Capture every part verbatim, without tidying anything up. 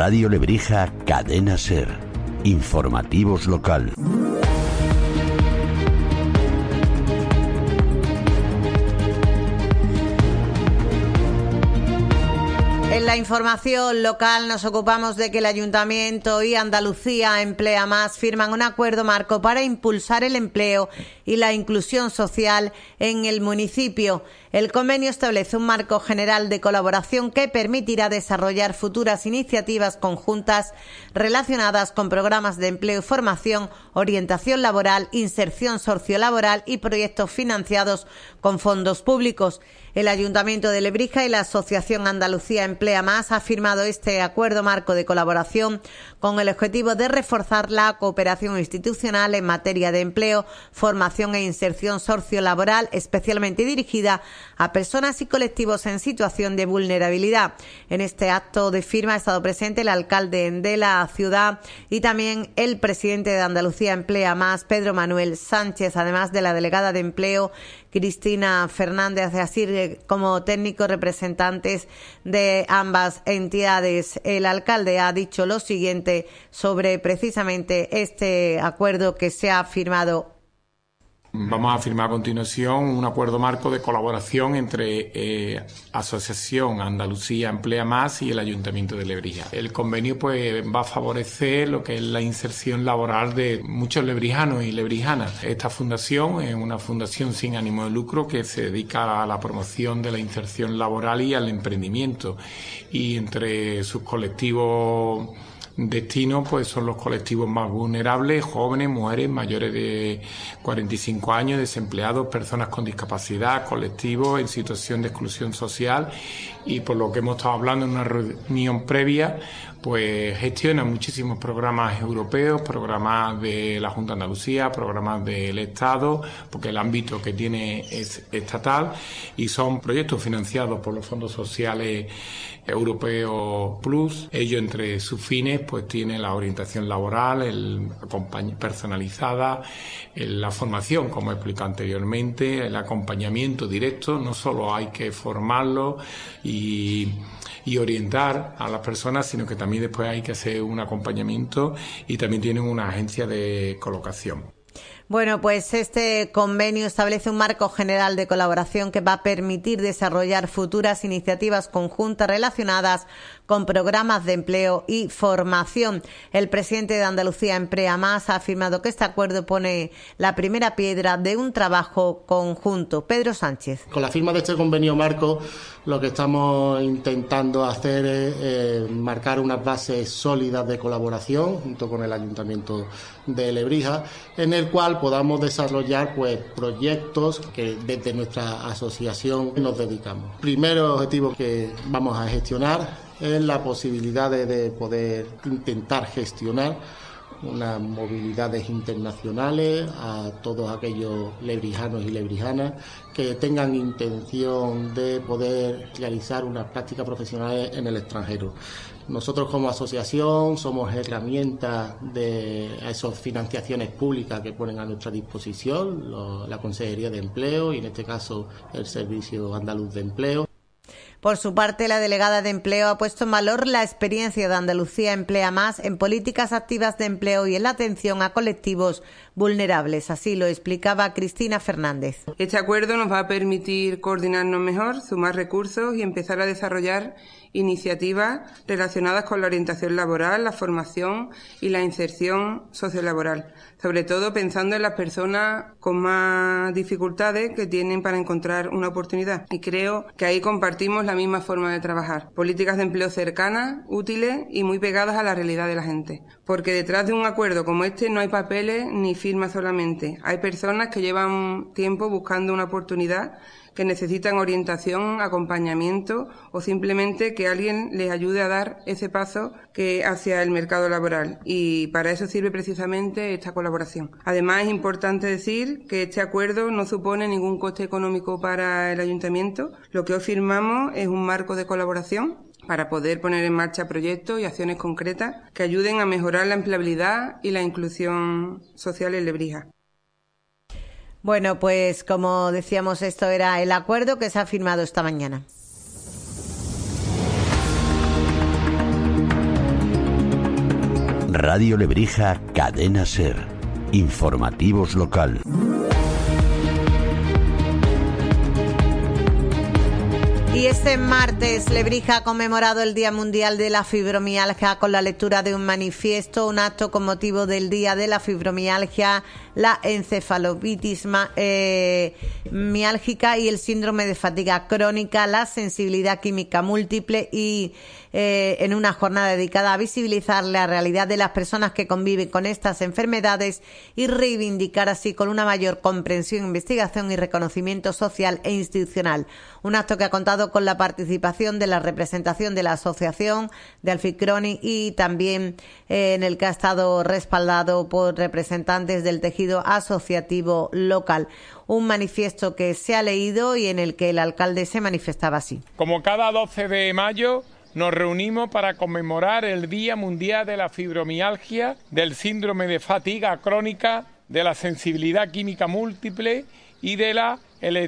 Radio Lebrija, Cadena Ser. Informativos local. En la información local nos ocupamos de que el Ayuntamiento y Andalucía Emplea Más firman un acuerdo marco para impulsar el empleo y la inclusión social en el municipio. El convenio establece un marco general de colaboración que permitirá desarrollar futuras iniciativas conjuntas relacionadas con programas de empleo y formación, orientación laboral, inserción sociolaboral y proyectos financiados con fondos públicos. El Ayuntamiento de Lebrija y la Asociación Andalucía Emplea Más ha firmado este acuerdo marco de colaboración con el objetivo de reforzar la cooperación institucional en materia de empleo, formación e inserción sociolaboral, especialmente dirigida a personas y colectivos en situación de vulnerabilidad. En este acto de firma ha estado presente el alcalde de la ciudad y también el presidente de Andalucía Emplea Más, Pedro Manuel Sánchez, además de la delegada de empleo, Cristina Fernández, así como técnicos representantes de ambas entidades. El alcalde ha dicho lo siguiente sobre precisamente este acuerdo que se ha firmado. Vamos a firmar a continuación un acuerdo marco de colaboración entre eh, Asociación Andalucía Emplea Más y el Ayuntamiento de Lebrija. El convenio pues va a favorecer lo que es la inserción laboral de muchos lebrijanos y lebrijanas. Esta fundación es una fundación sin ánimo de lucro que se dedica a la promoción de la inserción laboral y al emprendimiento. Y entre sus colectivos destino pues son los colectivos más vulnerables, jóvenes, mujeres mayores de cuarenta y cinco años, desempleados, personas con discapacidad, colectivos en situación de exclusión social, y por lo que hemos estado hablando en una reunión previa, pues gestiona muchísimos programas europeos, programas de la Junta de Andalucía, programas del Estado, porque el ámbito que tiene es estatal, y son proyectos financiados por los fondos sociales Europeo Plus. Ello, entre sus fines, pues tiene la orientación laboral, el acompañ- personalizada, el, la formación, como he explicado anteriormente, el acompañamiento directo. No solo hay que formarlo y, y orientar a las personas, sino que también después hay que hacer un acompañamiento, y también tienen una agencia de colocación. Bueno, pues este convenio establece un marco general de colaboración que va a permitir desarrollar futuras iniciativas conjuntas relacionadas con programas de empleo y formación. El presidente de Andalucía Emplea Más ha afirmado que este acuerdo pone la primera piedra de un trabajo conjunto. Pedro Sánchez. Con la firma de este convenio marco, lo que estamos intentando hacer es eh, marcar unas bases sólidas de colaboración junto con el Ayuntamiento de Lebrija, en el cual podamos desarrollar pues proyectos que desde nuestra asociación nos dedicamos. Primer objetivo que vamos a gestionar es la posibilidad de, de poder intentar gestionar unas movilidades internacionales a todos aquellos lebrijanos y lebrijanas que tengan intención de poder realizar unas prácticas profesionales en el extranjero. Nosotros como asociación somos herramientas de esas financiaciones públicas que ponen a nuestra disposición lo, la Consejería de Empleo y en este caso el Servicio Andaluz de Empleo. Por su parte, la delegada de Empleo ha puesto en valor la experiencia de Andalucía Emplea Más en políticas activas de empleo y en la atención a colectivos vulnerables. Así lo explicaba Cristina Fernández. Este acuerdo nos va a permitir coordinarnos mejor, sumar recursos y empezar a desarrollar iniciativas relacionadas con la orientación laboral, la formación y la inserción sociolaboral, sobre todo pensando en las personas con más dificultades que tienen para encontrar una oportunidad. Y creo que ahí compartimos la misma forma de trabajar. Políticas de empleo cercanas, útiles y muy pegadas a la realidad de la gente. Porque detrás de un acuerdo como este no hay papeles ni firmas solamente. Hay personas que llevan tiempo buscando una oportunidad, que necesitan orientación, acompañamiento o simplemente que alguien les ayude a dar ese paso que hacia el mercado laboral, y para eso sirve precisamente esta colaboración. Además, es importante decir que este acuerdo no supone ningún coste económico para el Ayuntamiento. Lo que hoy firmamos es un marco de colaboración para poder poner en marcha proyectos y acciones concretas que ayuden a mejorar la empleabilidad y la inclusión social en Lebrija. Bueno, pues como decíamos, esto era el acuerdo que se ha firmado esta mañana. Radio Lebrija, Cadena SER. Informativos local. Y este martes Lebrija ha conmemorado el Día Mundial de la Fibromialgia con la lectura de un manifiesto, un acto con motivo del Día de la Fibromialgia, la encefalomitis eh, miálgica y el síndrome de fatiga crónica, la sensibilidad química múltiple y eh, en una jornada dedicada a visibilizar la realidad de las personas que conviven con estas enfermedades y reivindicar así con una mayor comprensión, investigación y reconocimiento social e institucional. Un acto que ha contado con la participación de la representación de la Asociación de Alficroni y también eh, en el que ha estado respaldado por representantes del tejido asociativo local. Un manifiesto que se ha leído y en el que el alcalde se manifestaba así. Como cada doce de mayo nos reunimos para conmemorar el Día Mundial de la Fibromialgia, del síndrome de fatiga crónica, de la sensibilidad química múltiple y de la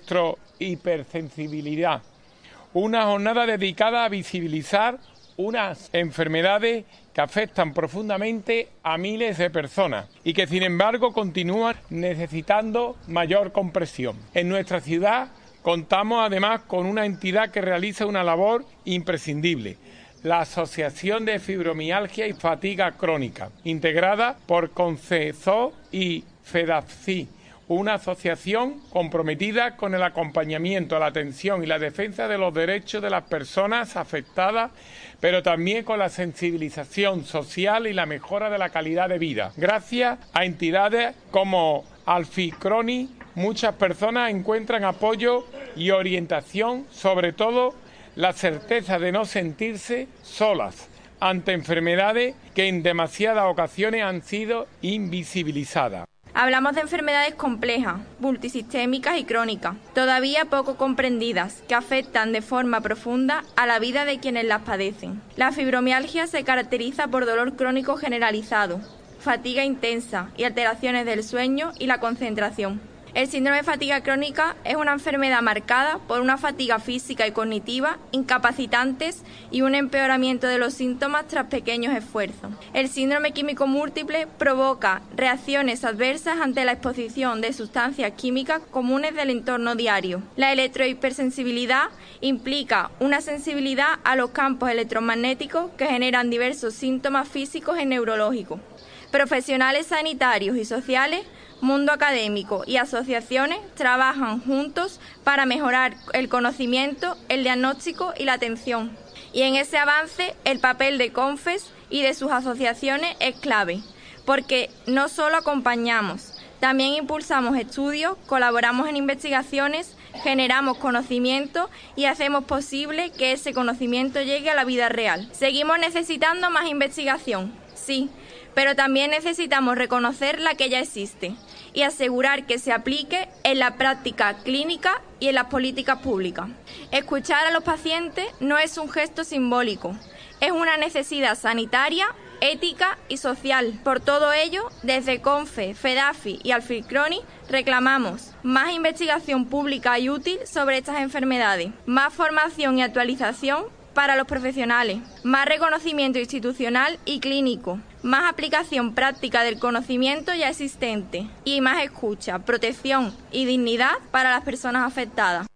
electrohipersensibilidad. Una jornada dedicada a visibilizar unas enfermedades que afectan profundamente a miles de personas y que sin embargo continúan necesitando mayor comprensión. En nuestra ciudad contamos además con una entidad que realiza una labor imprescindible, la Asociación de Fibromialgia y Fatiga Crónica, integrada por CONCESO y FEDAFCI, una asociación comprometida con el acompañamiento, la atención y la defensa de los derechos de las personas afectadas, pero también con la sensibilización social y la mejora de la calidad de vida. Gracias a entidades como Alficroni, muchas personas encuentran apoyo y orientación, sobre todo la certeza de no sentirse solas ante enfermedades que en demasiadas ocasiones han sido invisibilizadas. Hablamos de enfermedades complejas, multisistémicas y crónicas, todavía poco comprendidas, que afectan de forma profunda a la vida de quienes las padecen. La fibromialgia se caracteriza por dolor crónico generalizado, fatiga intensa y alteraciones del sueño y la concentración. El síndrome de fatiga crónica es una enfermedad marcada por una fatiga física y cognitiva incapacitantes y un empeoramiento de los síntomas tras pequeños esfuerzos. El síndrome químico múltiple provoca reacciones adversas ante la exposición de sustancias químicas comunes del entorno diario. La electrohipersensibilidad implica una sensibilidad a los campos electromagnéticos que generan diversos síntomas físicos y neurológicos. Profesionales sanitarios y sociales, mundo académico y asociaciones trabajan juntos para mejorar el conocimiento, el diagnóstico y la atención. Y en ese avance el papel de CONFES y de sus asociaciones es clave, porque no solo acompañamos, también impulsamos estudios, colaboramos en investigaciones, generamos conocimiento y hacemos posible que ese conocimiento llegue a la vida real. Seguimos necesitando más investigación, sí, pero también necesitamos reconocer la que ya existe y asegurar que se aplique en la práctica clínica y en las políticas públicas. Escuchar a los pacientes no es un gesto simbólico, es una necesidad sanitaria, ética y social. Por todo ello, desde CONFE, FEDAFI y Alficroni reclamamos más investigación pública y útil sobre estas enfermedades, más formación y actualización para los profesionales, más reconocimiento institucional y clínico, más aplicación práctica del conocimiento ya existente y más escucha, protección y dignidad para las personas afectadas.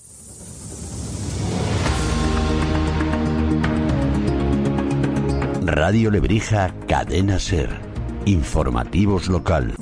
Radio Lebrija, Cadena SER. Informativos local.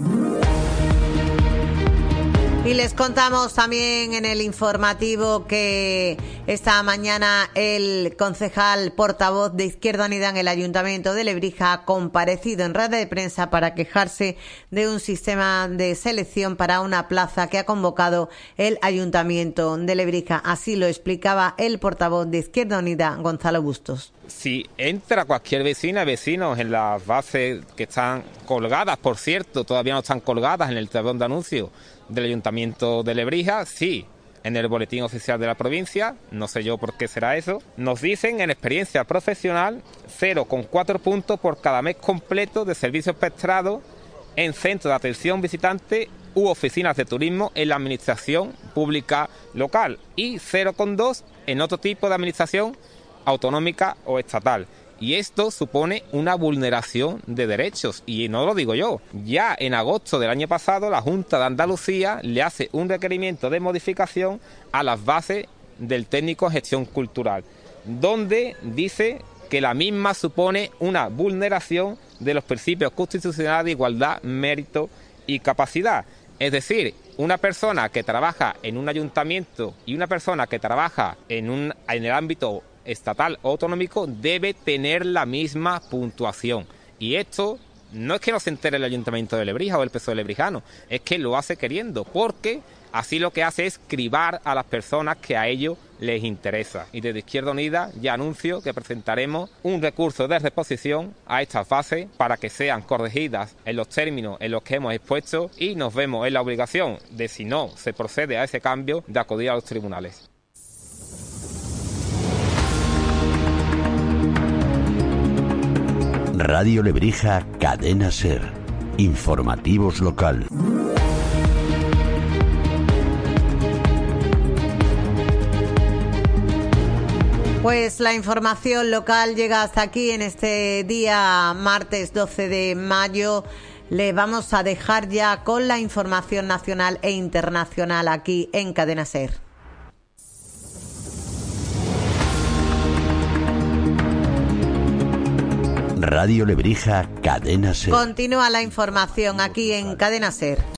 Y les contamos también en el informativo que esta mañana el concejal portavoz de Izquierda Unida en el Ayuntamiento de Lebrija ha comparecido en rueda de prensa para quejarse de un sistema de selección para una plaza que ha convocado el Ayuntamiento de Lebrija. Así lo explicaba el portavoz de Izquierda Unida, Gonzalo Bustos. Si entra cualquier vecina, vecinos en las bases que están colgadas, por cierto, todavía no están colgadas en el tablón de anuncios del Ayuntamiento de Lebrija, sí, en el boletín oficial de la provincia, no sé yo por qué será eso, nos dicen en experiencia profesional cero coma cuatro puntos por cada mes completo de servicios prestados en centros de atención visitante u oficinas de turismo en la administración pública local y cero coma dos en otro tipo de administración autonómica o estatal. Y esto supone una vulneración de derechos, y no lo digo yo. Ya en agosto del año pasado, la Junta de Andalucía le hace un requerimiento de modificación a las bases del técnico en gestión cultural, donde dice que la misma supone una vulneración de los principios constitucionales de igualdad, mérito y capacidad. Es decir, una persona que trabaja en un ayuntamiento y una persona que trabaja en, un, en el ámbito estatal o autonómico debe tener la misma puntuación. Y esto no es que no se entere el Ayuntamiento de Lebrija o el P S O E lebrijano, es que lo hace queriendo, porque así lo que hace es cribar a las personas que a ellos les interesa. Y desde Izquierda Unida ya anuncio que presentaremos un recurso de reposición a estas bases para que sean corregidas en los términos en los que hemos expuesto, y nos vemos en la obligación de, si no se procede a ese cambio, de acudir a los tribunales. Radio Lebrija, Cadena SER. Informativos local. Pues la información local llega hasta aquí en este día martes doce de mayo. Le vamos a dejar ya con la información nacional e internacional aquí en Cadena SER. Radio Lebrija, Cadena SER. Continúa la información aquí en Cadena SER.